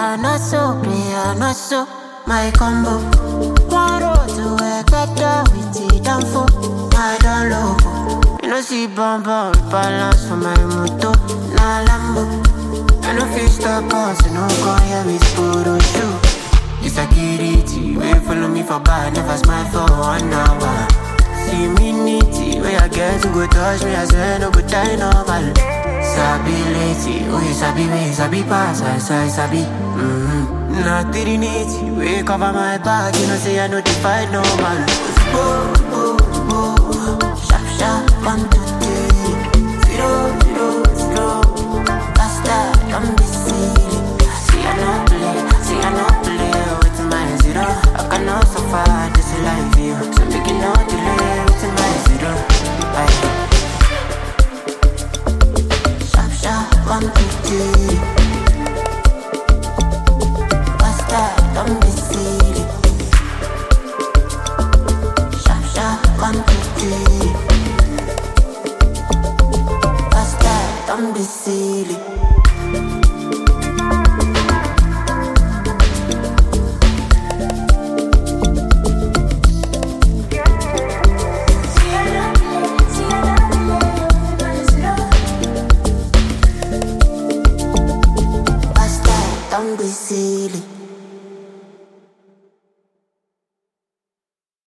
not so, my combo. One road to a better with it and for my don't logo. You know see bumper balance for my moto, na Lambo. I no feel stop cause you know go here with photo shoot. It's a kitty, wait follow me for bar, never smile for 1 hour. See me nitty, where I get to go touch me, I swear no go die normal. Sabi lady, oh you sabi me, sabi pass, I sabi. Not nitty, we cover my back, you know say I know the fight no man. Go, go, go, sharp, sharp, 1, 2, 3, 0, 0, 0. Faster, don't be silly. See I no play with my zero. I cannot suffer this life, you. So make it no delay with my zero. Sharp, sharp, 1, 2, 3. Don't be silly. Sharp, sharp, 1, 2, 3. Faster, don't be silly.